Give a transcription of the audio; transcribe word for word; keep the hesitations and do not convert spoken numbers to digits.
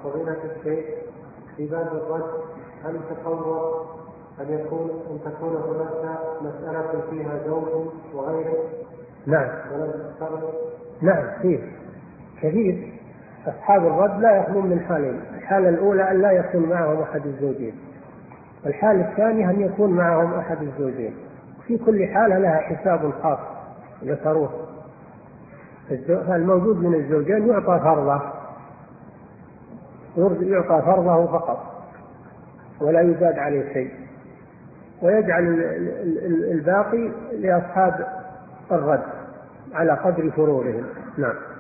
فضيلة الشيخ، في باب الرد هل يتصور أن يكون أن تكون هناك مسألة فيها زوج وغيره؟ نعم. ولم تستغرق؟ نعم فيه كثير. أصحاب الرد لا يخلون من حالين: الحالة الأولى أن لا يكون معهم أحد الزوجين، والحالة الثانية أن يكون معهم أحد الزوجين. في كل حالة لها حساب خاص ذكروه. فالموجود من الزوجين يعطى فرضه، يعطى فرضه فقط ولا يزاد عليه شيء، ويجعل الباقي لأصحاب الرد على قدر فروضهم. نعم.